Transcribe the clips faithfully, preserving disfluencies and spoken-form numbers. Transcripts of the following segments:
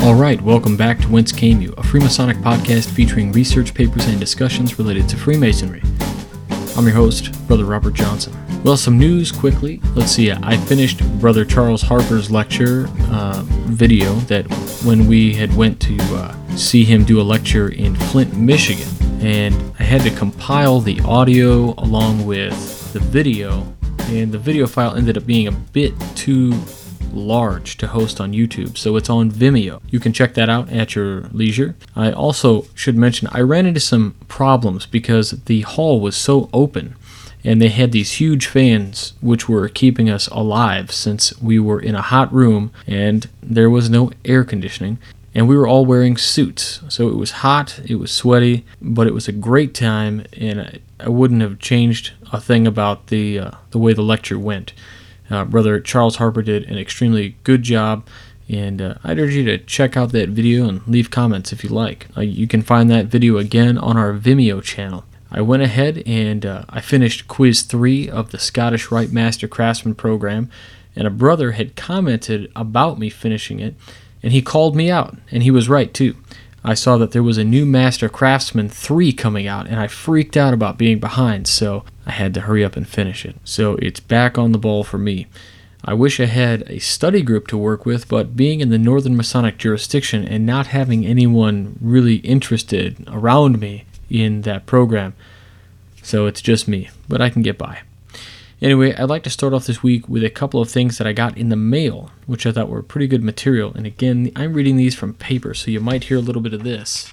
Alright, welcome back to Whence Came You, a Freemasonic podcast featuring research papers and discussions related to Freemasonry. I'm your host, Brother Robert Johnson. Well, some news quickly. Let's see, I finished Brother Charles Harper's lecture uh, video that when we had went to uh, see him do a lecture in Flint, Michigan, and I had to compile the audio along with the video, and the video file ended up being a bit too large to host on YouTube, so it's on Vimeo. You can check that out at your leisure. I also should mention I ran into some problems because the hall was so open and they had these huge fans which were keeping us alive since we were in a hot room and there was no air conditioning, and we were all wearing suits, so it was hot, it was sweaty, but it was a great time, and I, I wouldn't have changed a thing about the uh, the way the lecture went. Uh, Brother Charles Harper did an extremely good job, and uh, I'd urge you to check out that video and leave comments if you like. Uh, you can find that video again on our Vimeo channel. I went ahead and uh, I finished Quiz three of the Scottish Rite Master Craftsman program, and a brother had commented about me finishing it, and he called me out, and he was right too. I saw that there was a new Master Craftsman three coming out, and I freaked out about being behind, so I had to hurry up and finish it. So it's back on the ball for me. I wish I had a study group to work with, but being in the Northern Masonic jurisdiction and not having anyone really interested around me in that program, so it's just me, but I can get by. Anyway, I'd like to start off this week with a couple of things that I got in the mail, which I thought were pretty good material. And again, I'm reading these from paper, so you might hear a little bit of this.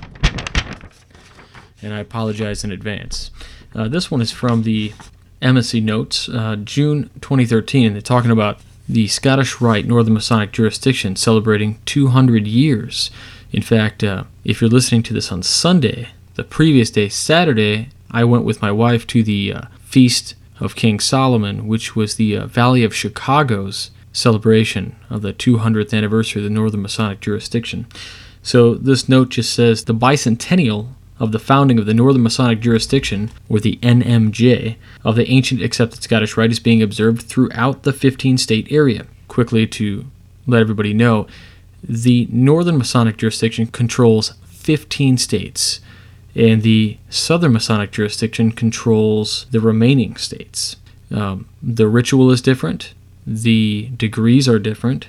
And I apologize in advance. Uh, this one is from the Embassy Notes, uh, June twenty thirteen, and they're talking about the Scottish Rite Northern Masonic jurisdiction celebrating two hundred years. In fact, uh, if you're listening to this on Sunday, the previous day, Saturday, I went with my wife to the uh, Feast of King Solomon, which was the uh, Valley of Chicago's celebration of the two hundredth anniversary of the Northern Masonic jurisdiction. So this note just says, the bicentennial of the founding of the Northern Masonic jurisdiction, or the N M J, of the ancient accepted Scottish Rite is being observed throughout the fifteen-state area. Quickly to let everybody know, the Northern Masonic jurisdiction controls fifteen states, and the Southern Masonic jurisdiction controls the remaining states. Um, the ritual is different. The degrees are different.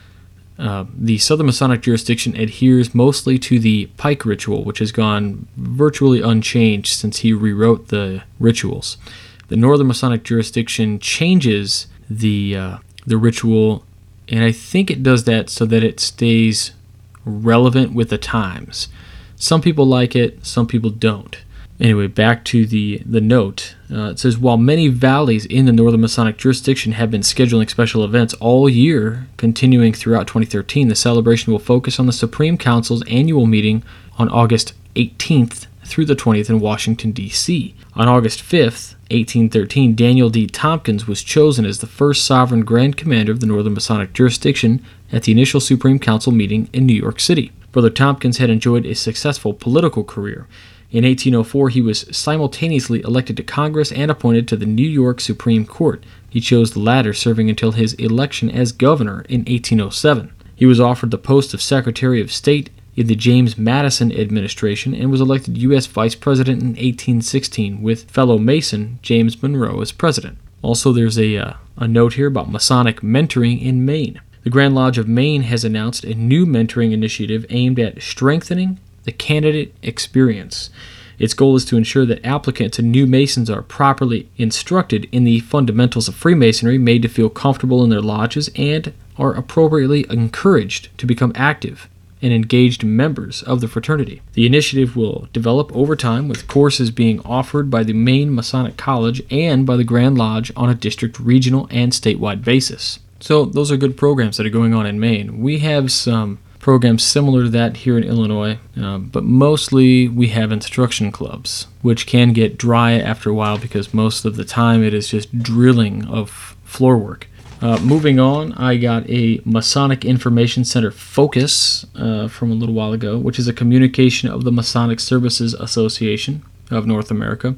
Uh, the Southern Masonic jurisdiction adheres mostly to the Pike ritual, which has gone virtually unchanged since he rewrote the rituals. The Northern Masonic jurisdiction changes the uh, the ritual, and I think it does that so that it stays relevant with the times. Some people like it, some people don't. Anyway, back to the, the note. Uh, it says, while many valleys in the Northern Masonic jurisdiction have been scheduling special events all year, continuing throughout twenty thirteen, the celebration will focus on the Supreme Council's annual meeting on August eighteenth through the twentieth in Washington, D C On August fifth, eighteen thirteen, Daniel D. Tompkins was chosen as the first sovereign Grand Commander of the Northern Masonic jurisdiction at the initial Supreme Council meeting in New York City. Brother Tompkins had enjoyed a successful political career. In eighteen oh four, he was simultaneously elected to Congress and appointed to the New York Supreme Court. He chose the latter, serving until his election as governor in eighteen oh seven. He was offered the post of Secretary of State in the James Madison administration and was elected U S Vice President in eighteen sixteen with fellow Mason James Monroe as president. Also, there's a, uh, a note here about Masonic mentoring in Maine. The Grand Lodge of Maine has announced a new mentoring initiative aimed at strengthening the candidate experience. Its goal is to ensure that applicants and new Masons are properly instructed in the fundamentals of Freemasonry, made to feel comfortable in their lodges, and are appropriately encouraged to become active and engaged members of the fraternity. The initiative will develop over time, with courses being offered by the Maine Masonic College and by the Grand Lodge on a district, regional, and statewide basis. So those are good programs that are going on in Maine. We have some programs similar to that here in Illinois, uh, but mostly we have instruction clubs, which can get dry after a while because most of the time it is just drilling of floor work. Uh, moving on, I got a Masonic Information Center Focus uh, from a little while ago, which is a communication of the Masonic Services Association of North America.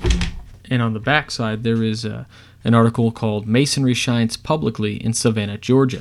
And on the back side, there is a an article called Masonry Shines Publicly in Savannah, Georgia.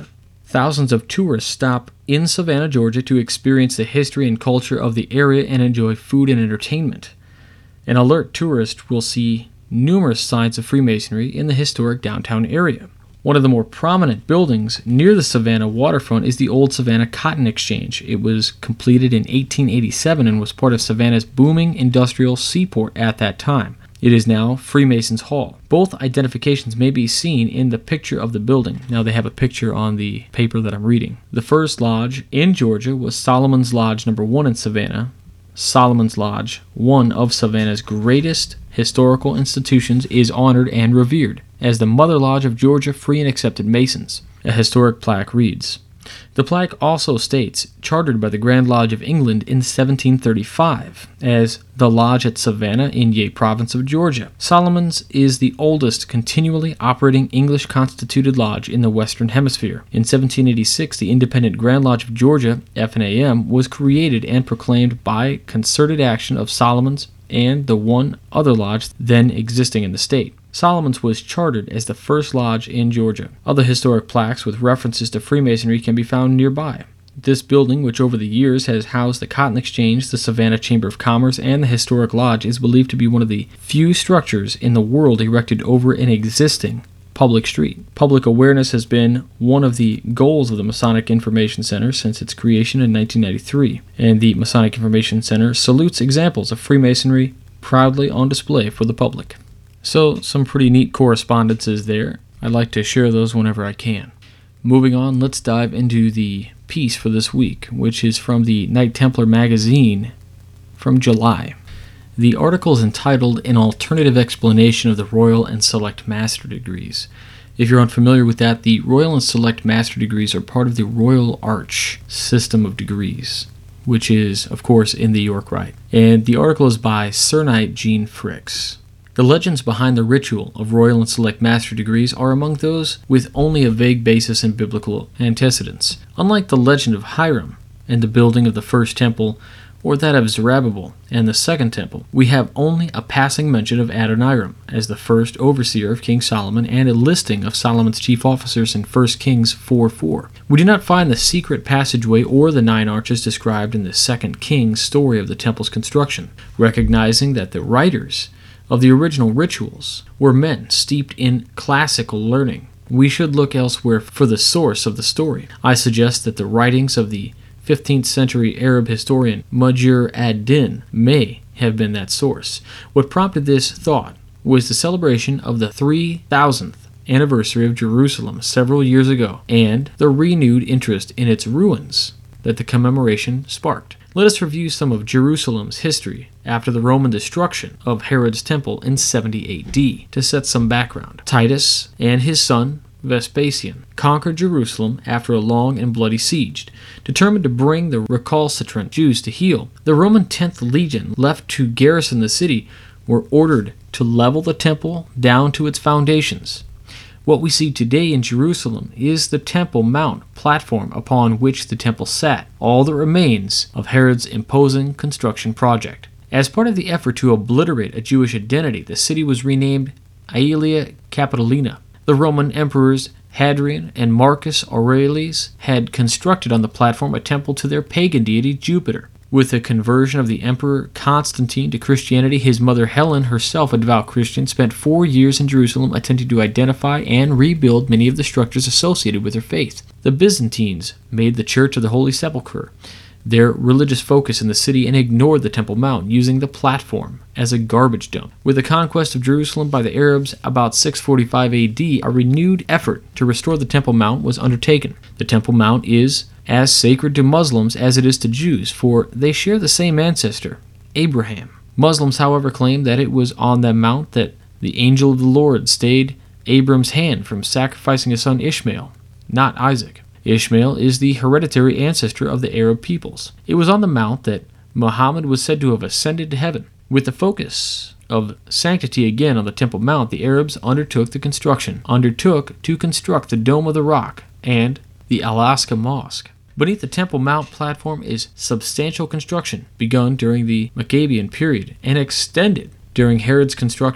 Thousands of tourists stop in Savannah, Georgia to experience the history and culture of the area and enjoy food and entertainment. An alert tourist will see numerous signs of Freemasonry in the historic downtown area. One of the more prominent buildings near the Savannah waterfront is the Old Savannah Cotton Exchange. It was completed in eighteen eighty-seven and was part of Savannah's booming industrial seaport at that time. It is now Freemasons Hall. Both identifications may be seen in the picture of the building. Now they have a picture on the paper that I'm reading. The first lodge in Georgia was Solomon's Lodge number one in Savannah. Solomon's Lodge, one of Savannah's greatest historical institutions, is honored and revered as the Mother Lodge of Georgia Free and Accepted Masons. A historic plaque reads, the plaque also states, chartered by the Grand Lodge of England in seventeen thirty-five, as the Lodge at Savannah in Ye Province of Georgia. Solomon's is the oldest continually operating English constituted lodge in the Western Hemisphere. In seventeen eighty-six, the Independent Grand Lodge of Georgia, F N A M, was created and proclaimed by concerted action of Solomon's and the one other lodge then existing in the state. Solomon's was chartered as the first lodge in Georgia. Other historic plaques with references to Freemasonry can be found nearby. This building, which over the years has housed the Cotton Exchange, the Savannah Chamber of Commerce, and the Historic Lodge, is believed to be one of the few structures in the world erected over an existing public street. Public awareness has been one of the goals of the Masonic Information Center since its creation in nineteen ninety-three, and the Masonic Information Center salutes examples of Freemasonry proudly on display for the public. So, some pretty neat correspondences there. I like to share those whenever I can. Moving on, let's dive into the piece for this week, which is from the Knight Templar magazine from July. The article is entitled An Alternative Explanation of the Royal and Select Master Degrees. If you're unfamiliar with that, the Royal and Select Master Degrees are part of the Royal Arch system of degrees, which is, of course, in the York Rite. And the article is by Sir Knight Jean Fricks. The legends behind the ritual of Royal and Select Master Degrees are among those with only a vague basis in biblical antecedents. Unlike the legend of Hiram and the building of the first temple, or that of Zerubbabel and the second temple, we have only a passing mention of Adoniram as the first overseer of King Solomon and a listing of Solomon's chief officers in First Kings four four. We do not find the secret passageway or the nine arches described in the Second Kings story of the temple's construction. Recognizing that the writers of the original rituals were men steeped in classical learning, we should look elsewhere for the source of the story. I suggest that the writings of the fifteenth century Arab historian Mujir ad-Din may have been that source. What prompted this thought was the celebration of the three thousandth anniversary of Jerusalem several years ago, and the renewed interest in its ruins that the commemoration sparked. Let us review some of Jerusalem's history after the Roman destruction of Herod's temple in seventy A D to set some background. Titus and his son Vespasian conquered Jerusalem after a long and bloody siege. Determined to bring the recalcitrant Jews to heel, the Roman tenth Legion, left to garrison the city, were ordered to level the temple down to its foundations. What we see today in Jerusalem is the Temple Mount platform upon which the temple sat, all that remains of Herod's imposing construction project. As part of the effort to obliterate a Jewish identity, the city was renamed Aelia Capitolina. The Roman emperors Hadrian and Marcus Aurelius had constructed on the platform a temple to their pagan deity Jupiter. With the conversion of the Emperor Constantine to Christianity, his mother Helen, herself a devout Christian, spent four years in Jerusalem attempting to identify and rebuild many of the structures associated with her faith. The Byzantines made the Church of the Holy Sepulchre their religious focus in the city and ignored the Temple Mount, using the platform as a garbage dump. With the conquest of Jerusalem by the Arabs about six forty-five A D, a renewed effort to restore the Temple Mount was undertaken. The Temple Mount is as sacred to Muslims as it is to Jews, for they share the same ancestor, Abraham. Muslims, however, claim that it was on that mount that the angel of the Lord stayed Abram's hand from sacrificing his son Ishmael, not Isaac. Ishmael is the hereditary ancestor of the Arab peoples. It was on the mount that Muhammad was said to have ascended to heaven. With the focus of sanctity again on the Temple Mount, the Arabs undertook the construction, undertook to construct the Dome of the Rock and the Al-Aqsa Mosque. Beneath the Temple Mount platform is substantial construction, begun during the Maccabean period and extended during Herod's construction.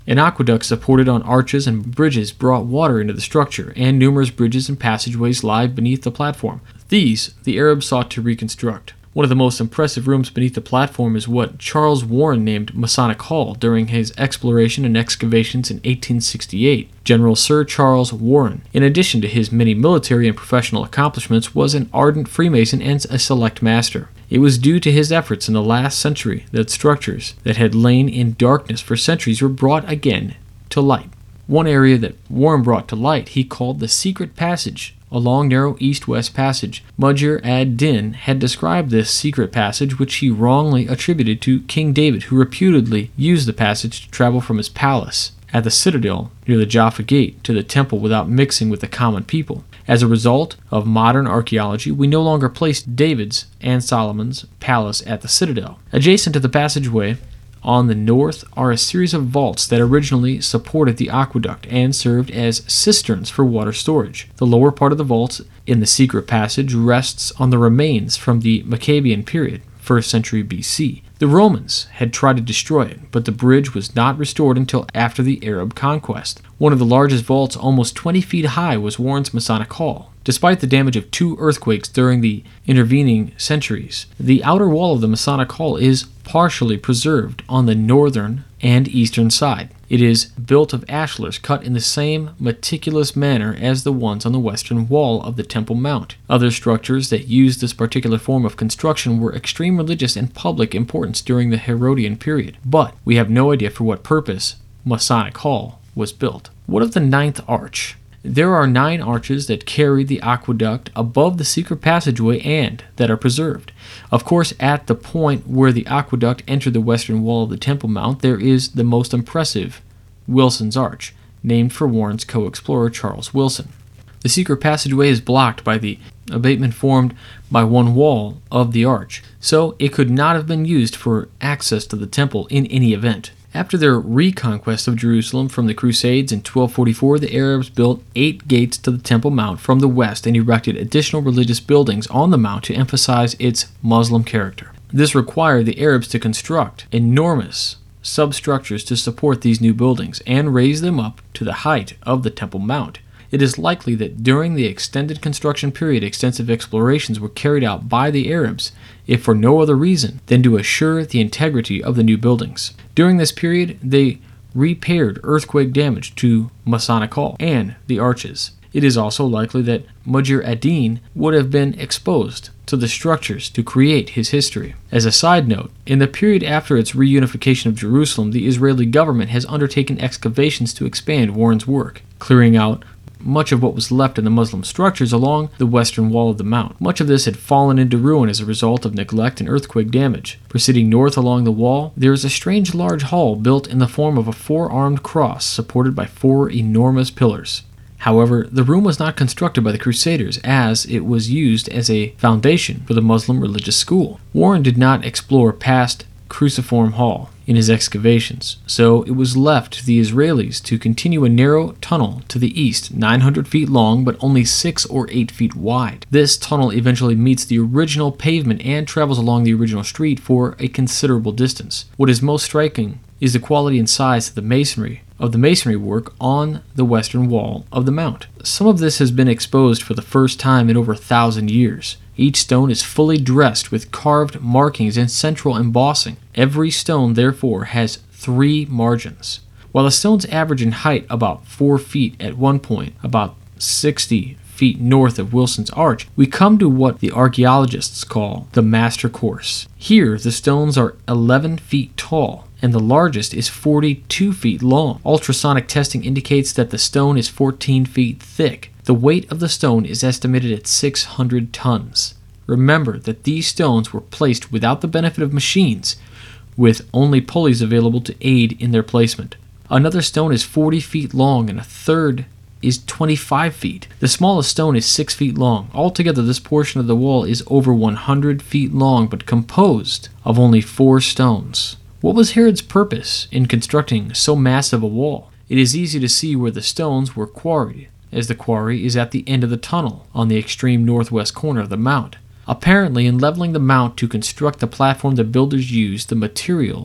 An aqueduct supported on arches and bridges brought water into the structure, and numerous bridges and passageways lie beneath the platform. These the Arabs sought to reconstruct. One of the most impressive rooms beneath the platform is what Charles Warren named Masonic Hall during his exploration and excavations in eighteen sixty-eight. General Sir Charles Warren, in addition to his many military and professional accomplishments, was an ardent Freemason and a select master. It was due to his efforts in the last century that structures that had lain in darkness for centuries were brought again to light. One area that Warren brought to light he called the Secret Passage, a long, narrow east-west passage. Mujir ad-Din had described this secret passage, which he wrongly attributed to King David, who reputedly used the passage to travel from his palace at the citadel near the Jaffa Gate to the temple without mixing with the common people. As a result of modern archaeology, we no longer place David's and Solomon's palace at the citadel. Adjacent to the passageway on the north are a series of vaults that originally supported the aqueduct and served as cisterns for water storage. The lower part of the vaults in the secret passage rests on the remains from the Maccabean period, first century B C. The Romans had tried to destroy it, but the bridge was not restored until after the Arab conquest. One of the largest vaults, almost twenty feet high, was Warren's Masonic Hall. Despite the damage of two earthquakes during the intervening centuries, the outer wall of the Masonic Hall is partially preserved on the northern and eastern side. It is built of ashlars cut in the same meticulous manner as the ones on the western wall of the Temple Mount. Other structures that used this particular form of construction were extreme religious and public importance during the Herodian period, but we have no idea for what purpose Masonic Hall was built. What of the ninth arch? There are nine arches that carry the aqueduct above the secret passageway and that are preserved. Of course, at the point where the aqueduct entered the western wall of the Temple Mount, there is the most impressive Wilson's Arch, named for Warren's co-explorer Charles Wilson. The secret passageway is blocked by the abatement formed by one wall of the arch, so it could not have been used for access to the temple in any event. After their reconquest of Jerusalem from the Crusades in twelve forty-four, the Arabs built eight gates to the Temple Mount from the west and erected additional religious buildings on the mount to emphasize its Muslim character. This required the Arabs to construct enormous substructures to support these new buildings and raise them up to the height of the Temple Mount. It is likely that during the extended construction period, extensive explorations were carried out by the Arabs, if for no other reason than to assure the integrity of the new buildings. During this period, they repaired earthquake damage to Masonic Hall and the arches. It is also likely that Mujir ad-Din would have been exposed to the structures to create his history. As a side note, in the period after its reunification of Jerusalem, the Israeli government has undertaken excavations to expand Warren's work, clearing out much of what was left in the Muslim structures along the western wall of the mount. Much of this had fallen into ruin as a result of neglect and earthquake damage. Proceeding north along the wall, there is a strange large hall built in the form of a four-armed cross supported by four enormous pillars. However, the room was not constructed by the Crusaders, as it was used as a foundation for the Muslim religious school. Warren did not explore past Cruciform Hall in his excavations, so it was left to the Israelis to continue a narrow tunnel to the east, nine hundred feet long but only six or eight feet wide. This tunnel eventually meets the original pavement and travels along the original street for a considerable distance. What is most striking is the quality and size of the masonry of the masonry work on the western wall of the mount. Some of this has been exposed for the first time in over a thousand years. Each stone is fully dressed with carved markings and central embossing. Every stone, therefore, has three margins. While the stones average in height about four feet at one point, about sixty feet north of Wilson's Arch, we come to what the archaeologists call the Master Course. Here, the stones are eleven feet tall, and the largest is forty-two feet long. Ultrasonic testing indicates that the stone is fourteen feet thick. The weight of the stone is estimated at six hundred tons. Remember that these stones were placed without the benefit of machines, with only pulleys available to aid in their placement. Another stone is forty feet long and a third is twenty-five feet. The smallest stone is six feet long. Altogether, this portion of the wall is over one hundred feet long, but composed of only four stones. What was Herod's purpose in constructing so massive a wall? It is easy to see where the stones were quarried, as the quarry is at the end of the tunnel on the extreme northwest corner of the mount. Apparently, in leveling the mount to construct the platform, the builders used the materials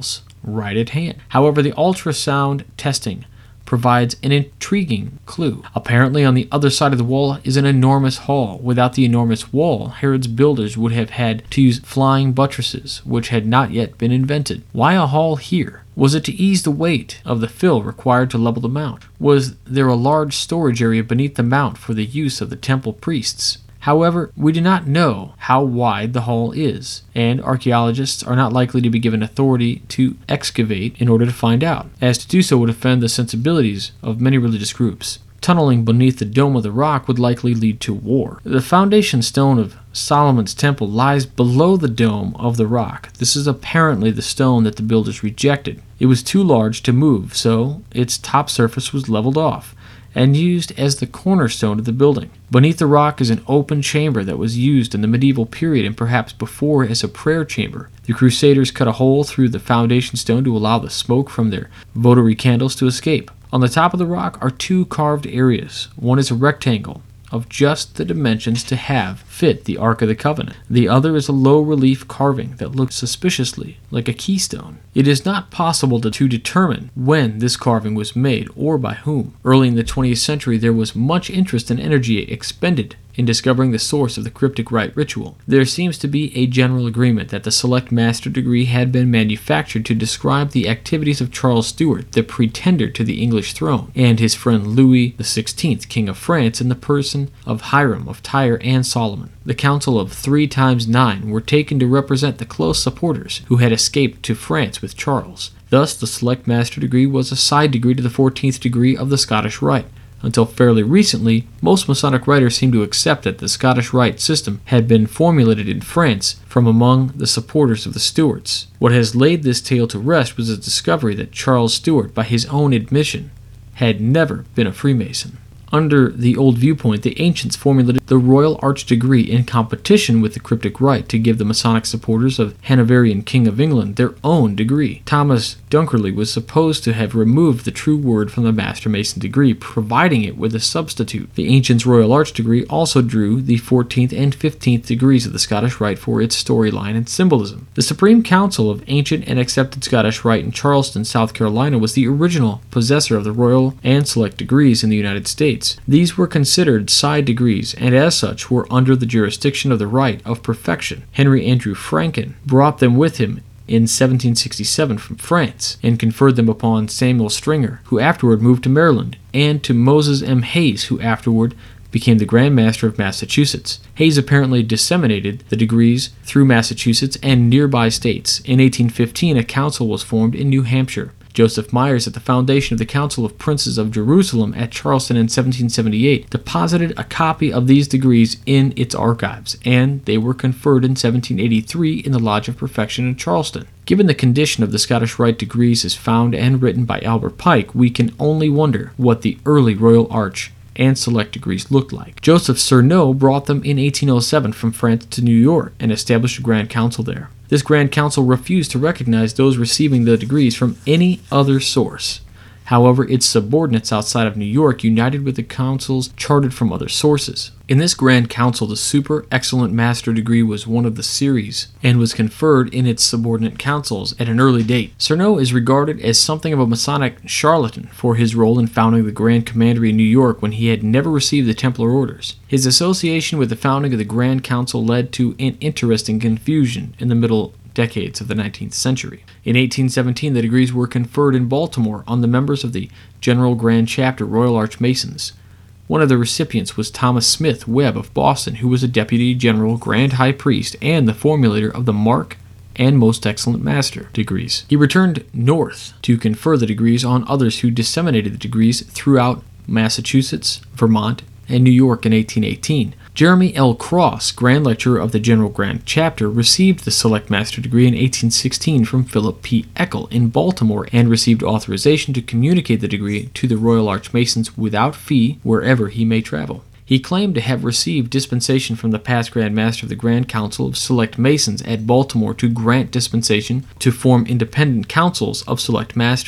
right at hand. However, the ultrasound testing provides an intriguing clue. Apparently, on the other side of the wall is an enormous hall. Without the enormous wall, Herod's builders would have had to use flying buttresses, which had not yet been invented. Why a hall here? Was it to ease the weight of the fill required to level the mount? Was there a large storage area beneath the mount for the use of the temple priests? However, we do not know how wide the hall is, and archaeologists are not likely to be given authority to excavate in order to find out, as to do so would offend the sensibilities of many religious groups. Tunneling beneath the dome of the rock would likely lead to war. The foundation stone of Solomon's temple lies below the dome of the rock. This is apparently the stone that the builders rejected. It was too large to move, so its top surface was leveled off and used as the cornerstone of the building. Beneath the rock is an open chamber that was used in the medieval period and perhaps before as a prayer chamber. The Crusaders cut a hole through the foundation stone to allow the smoke from their votary candles to escape. On the top of the rock are two carved areas. One is a rectangle of just the dimensions to have fit the Ark of the Covenant. The other is a low-relief carving that looks suspiciously like a keystone. It is not possible to, to determine when this carving was made or by whom. Early in the twentieth century, there was much interest and energy expended in discovering the source of the cryptic rite ritual. There seems to be a general agreement that the Select Master degree had been manufactured to describe the activities of Charles Stuart, the pretender to the English throne, and his friend Louis the sixteenth, King of France, in the person of Hiram of Tyre and Solomon. The Council of Three times Nine were taken to represent the close supporters who had escaped to France with Charles. Thus, the Select Master degree was a side degree to the fourteenth degree of the Scottish Rite. Until fairly recently, most Masonic writers seem to accept that the Scottish Rite system had been formulated in France from among the supporters of the Stuarts. What has laid this tale to rest was the discovery that Charles Stuart, by his own admission, had never been a Freemason. Under the old viewpoint, the ancients formulated the Royal Arch degree in competition with the Cryptic Rite to give the Masonic supporters of Hanoverian King of England their own degree. Thomas Dunkerley was supposed to have removed the true word from the Master Mason degree, providing it with a substitute. The ancients' Royal Arch degree also drew the fourteenth and fifteenth degrees of the Scottish Rite for its storyline and symbolism. The Supreme Council of Ancient and Accepted Scottish Rite in Charleston, South Carolina, was the original possessor of the Royal and Select degrees in the United States. These were considered side degrees, and as such were under the jurisdiction of the Rite of Perfection. Henry Andrew Franken brought them with him in seventeen sixty-seven from France, and conferred them upon Samuel Stringer, who afterward moved to Maryland, and to Moses M. Hayes, who afterward became the Grand Master of Massachusetts. Hayes apparently disseminated the degrees through Massachusetts and nearby states. In eighteen fifteen, a council was formed in New Hampshire. Joseph Myers, at the foundation of the Council of Princes of Jerusalem at Charleston in seventeen seventy-eight, deposited a copy of these degrees in its archives, and they were conferred in seventeen eighty-three in the Lodge of Perfection in Charleston. Given the condition of the Scottish Rite degrees as found and written by Albert Pike, we can only wonder what the early Royal Arch and Select degrees looked like. Joseph Cerneau brought them in eighteen oh seven from France to New York and established a Grand Council there. This Grand Council refused to recognize those receiving the degrees from any other source. However, its subordinates outside of New York united with the councils chartered from other sources. In this Grand Council, the Super Excellent Master degree was one of the series and was conferred in its subordinate councils at an early date. Cerneau is regarded as something of a Masonic charlatan for his role in founding the Grand Commandery in New York when he had never received the Templar orders. His association with the founding of the Grand Council led to an interesting confusion in the middle decades of the nineteenth century. In eighteen seventeen, the degrees were conferred in Baltimore on the members of the General Grand Chapter Royal Arch Masons. One of the recipients was Thomas Smith Webb of Boston, who was a Deputy General Grand High Priest and the formulator of the Mark and Most Excellent Master degrees. He returned north to confer the degrees on others who disseminated the degrees throughout Massachusetts, Vermont, and New York in eighteen eighteen. Jeremy L. Cross, Grand Lecturer of the General Grand Chapter, received the Select Master degree in eighteen sixteen from Philip P. Eckel in Baltimore and received authorization to communicate the degree to the Royal Arch Masons without fee wherever he may travel. He claimed to have received dispensation from the past Grand Master of the Grand Council of Select Masons at Baltimore to grant dispensation to form independent councils of Select Masters.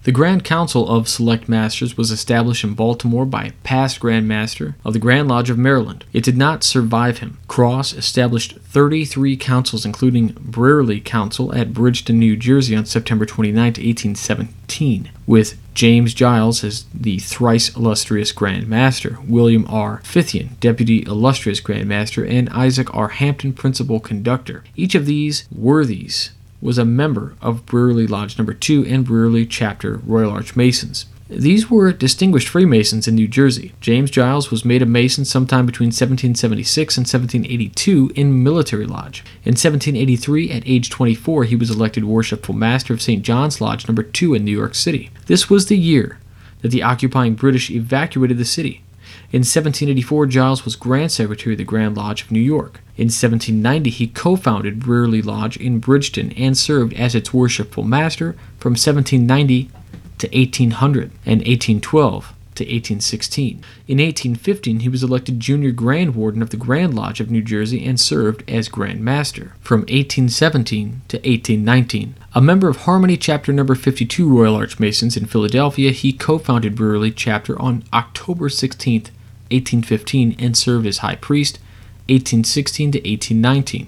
The Grand Council of Select Masters was established in Baltimore by a past Grand Master of the Grand Lodge of Maryland. It did not survive him. Cross established thirty-three councils, including Brearley Council at Bridgeton, New Jersey on September twenty-ninth, eighteen seventeen, with James Giles as the thrice illustrious Grand Master, William R. Fithian, Deputy Illustrious Grand Master, and Isaac R. Hampton, Principal Conductor. Each of these worthies was a member of Brearley Lodge Number two and Brearley Chapter Royal Arch Masons. These were distinguished Freemasons in New Jersey. James Giles was made a Mason sometime between seventeen seventy-six and seventeen eighty-two in Military Lodge. In seventeen eighty-three, at age twenty-four, he was elected Worshipful Master of Saint John's Lodge Number two in New York City. This was the year that the occupying British evacuated the city. In seventeen eighty-four, Giles was Grand Secretary of the Grand Lodge of New York. In seventeen ninety, he co-founded Brearley Lodge in Bridgeton and served as its Worshipful Master from seventeen ninety to eighteen hundred and eighteen twelve to eighteen sixteen. In eighteen fifteen, he was elected Junior Grand Warden of the Grand Lodge of New Jersey and served as Grand Master from eighteen seventeen to eighteen nineteen. A member of Harmony Chapter Number fifty-two Royal Arch Masons in Philadelphia, he co-founded Brearley Chapter on October sixteenth, eighteen fifteen, and served as High Priest eighteen sixteen to eighteen nineteen.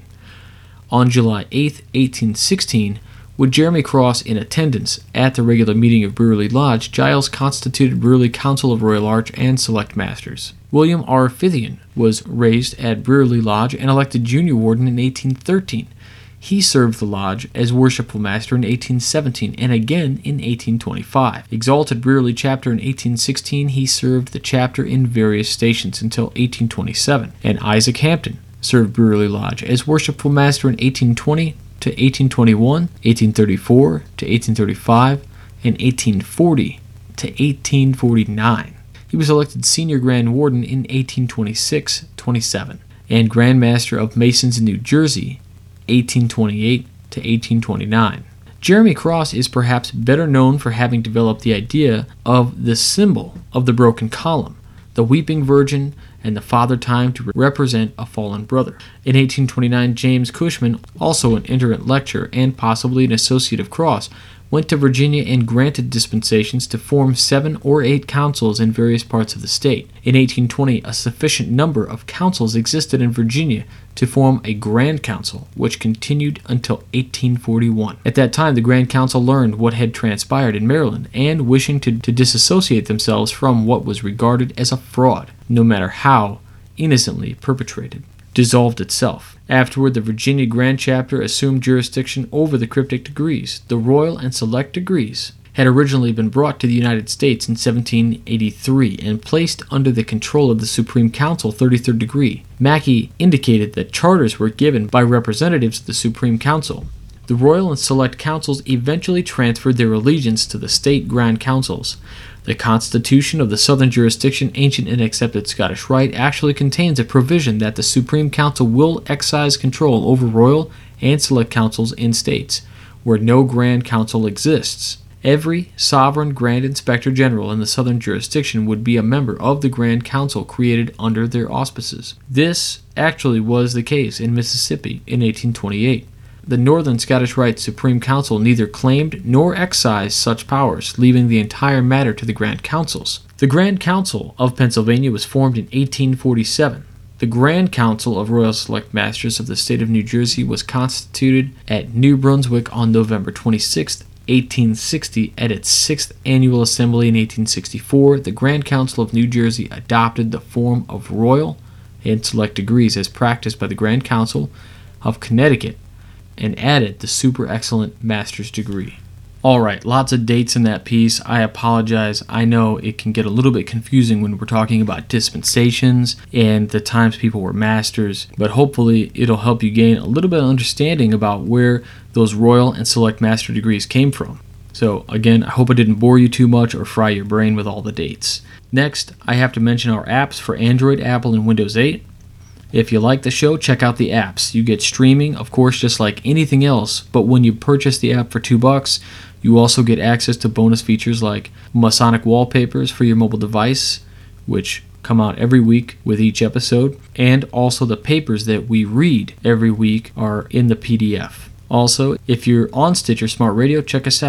On July eighth, eighteen sixteen, with Jeremy Cross in attendance at the regular meeting of Brearley Lodge, Giles constituted Brearley Council of Royal Arch and Select Masters. William R. Fithian was raised at Brearley Lodge and elected Junior Warden in eighteen thirteen. He served the lodge as Worshipful Master in eighteen seventeen and again in eighteen twenty-five. Exalted Brearley Chapter in eighteen sixteen, he served the chapter in various stations until eighteen twenty-seven. And Isaac Hampton served Brearley Lodge as Worshipful Master in eighteen twenty to eighteen twenty-one, eighteen thirty-four to eighteen thirty-five, and eighteen forty to eighteen forty-nine. He was elected Senior Grand Warden in eighteen twenty-six twenty-seven and Grand Master of Masons in New Jersey eighteen twenty-eight to eighteen twenty-nine. Jeremy Cross is perhaps better known for having developed the idea of the symbol of the broken column, the Weeping Virgin, and the Father Time to represent a fallen brother. In eighteen twenty-nine, James Cushman, also an itinerant lecturer and possibly an associate of Cross, went to Virginia and granted dispensations to form seven or eight councils in various parts of the state. In eighteen twenty, a sufficient number of councils existed in Virginia to form a Grand Council, which continued until eighteen forty-one. At that time, the Grand Council learned what had transpired in Maryland, and wishing to, to disassociate themselves from what was regarded as a fraud, no matter how innocently perpetrated, dissolved itself. Afterward, the Virginia Grand Chapter assumed jurisdiction over the cryptic degrees. The Royal and Select degrees had originally been brought to the United States in seventeen eighty-three and placed under the control of the Supreme Council thirty-third degree. Mackey indicated that charters were given by representatives of the Supreme Council. The Royal and Select Councils eventually transferred their allegiance to the state Grand Councils. The Constitution of the Southern Jurisdiction, Ancient and Accepted Scottish Rite, actually contains a provision that the Supreme Council will exercise control over Royal and Select Councils in states where no Grand Council exists. Every sovereign Grand Inspector General in the Southern Jurisdiction would be a member of the Grand Council created under their auspices. This actually was the case in Mississippi in eighteen twenty-eight. The Northern Scottish Rite Supreme Council neither claimed nor exercised such powers, leaving the entire matter to the Grand Councils. The Grand Council of Pennsylvania was formed in eighteen forty-seven. The Grand Council of Royal Select Masters of the State of New Jersey was constituted at New Brunswick on November twenty-sixth, eighteen sixty. At its sixth annual assembly in eighteen sixty-four, the Grand Council of New Jersey adopted the form of Royal and Select degrees as practiced by the Grand Council of Connecticut, and added the super excellent master's degree. Alright, lots of dates in that piece. I apologize. I know it can get a little bit confusing when we're talking about dispensations and the times people were masters, but hopefully it'll help you gain a little bit of understanding about where those Royal and Select Master degrees came from. So again, I hope I didn't bore you too much or fry your brain with all the dates. Next, I have to mention our apps for Android, Apple, and Windows eight. If you like the show, check out the apps. You get streaming, of course, just like anything else, but when you purchase the app for two bucks, you also get access to bonus features like Masonic wallpapers for your mobile device, which come out every week with each episode, and also the papers that we read every week are in the P D F. Also, if you're on Stitcher Smart Radio, check us out.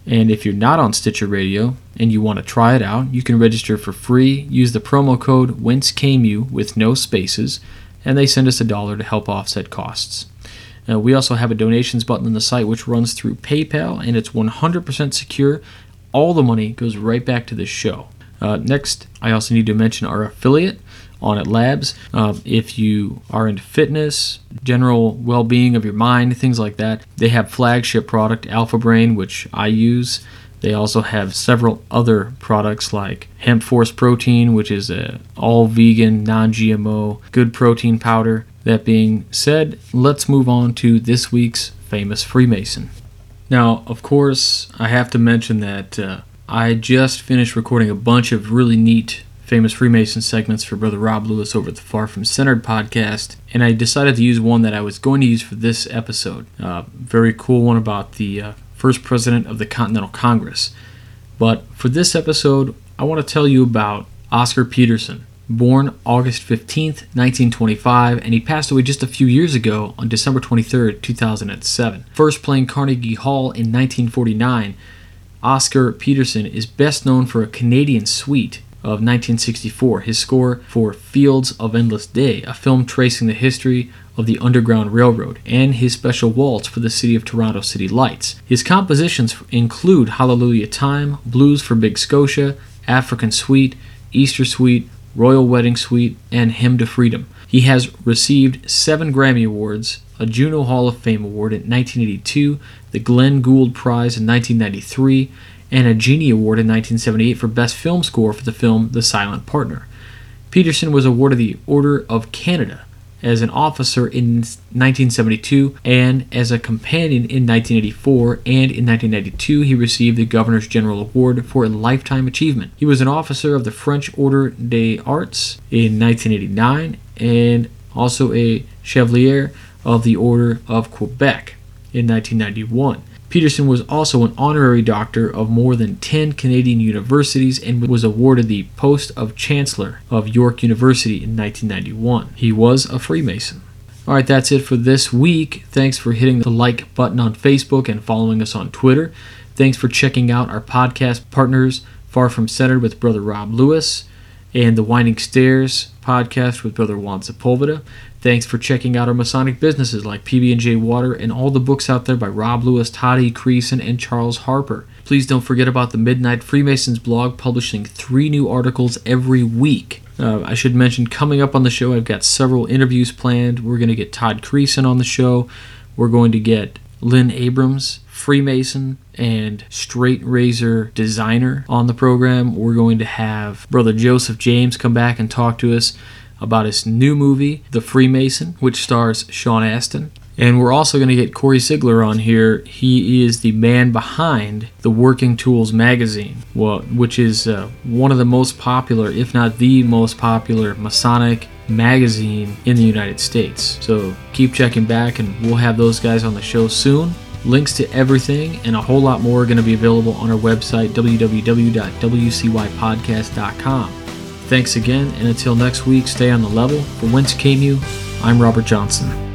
And if you're not on Stitcher Radio and you want to try it out, you can register for free, use the promo code Whence Came You with no spaces, and they send us a dollar to help offset costs. Uh, we also have a donations button on the site which runs through PayPal, and it's one hundred percent secure. All the money goes right back to the show. Uh, next, I also need to mention our affiliate, Onnit Labs. Uh, if you are into fitness, general well-being of your mind, things like that, they have flagship product Alpha Brain, which I use. They also have several other products like Hemp Force Protein, which is a all-vegan, non-G M O, good protein powder. That being said, let's move on to this week's Famous Freemason. Now, of course, I have to mention that uh, I just finished recording a bunch of really neat Famous Freemason segments for Brother Rob Lewis over at the Far From Centered podcast, and I decided to use one that I was going to use for this episode. Uh, very cool one about the uh, first president of the Continental Congress. But for this episode, I want to tell you about Oscar Peterson. Born August fifteenth, nineteen twenty-five, and he passed away just a few years ago on December twenty-third, two thousand seven. First playing Carnegie Hall in nineteen forty-nine, Oscar Peterson is best known for a Canadian Suite of nineteen sixty-four, his score for Fields of Endless Day, a film tracing the history of the Underground Railroad, and his special waltz for the City of Toronto City Lights. His compositions include Hallelujah Time, Blues for Big Scotia, African Suite, Easter Suite, Royal Wedding Suite, and Hymn to Freedom. He has received seven Grammy Awards, a Juno Hall of Fame Award in nineteen eighty-two, the Glenn Gould Prize in nineteen ninety-three, and a Genie Award in nineteen seventy-eight for Best Film Score for the film The Silent Partner. Peterson was awarded the Order of Canada as an officer in nineteen seventy-two and as a companion in nineteen eighty-four, and in nineteen ninety-two he received the Governor's General Award for a Lifetime Achievement. He was an officer of the French Order des Arts in nineteen eighty-nine and also a Chevalier of the Order of Quebec in nineteen ninety-one. Peterson was also an honorary doctor of more than ten Canadian universities and was awarded the post of Chancellor of York University in nineteen ninety-one. He was a Freemason. Alright, that's it for this week. Thanks for hitting the like button on Facebook and following us on Twitter. Thanks for checking out our podcast partners, Far From Centered with Brother Rob Lewis, and the Winding Stairs podcast with Brother Juan Sepulveda. Thanks for checking out our Masonic businesses like P B and J Water and all the books out there by Rob Lewis, Todd E. Creason, and Charles Harper. Please don't forget about the Midnight Freemasons blog, publishing three new articles every week. Uh, I should mention, coming up on the show, I've got several interviews planned. We're going to get Todd Creason on the show. We're going to get Lynn Abrams, Freemason and straight razor designer, on the program. We're going to have Brother Joseph James come back and talk to us about his new movie, The Freemason, which stars Sean Astin. And we're also going to get Corey Sigler on here. He is the man behind the Working Tools magazine, well, which is uh, one of the most popular, if not the most popular, Masonic magazine in the United States. So keep checking back, and we'll have those guys on the show soon. Links to everything and a whole lot more are going to be available on our website, w w w dot w c y podcast dot com. Thanks again, and until next week, stay on the level. For Whence Came You, I'm Robert Johnson.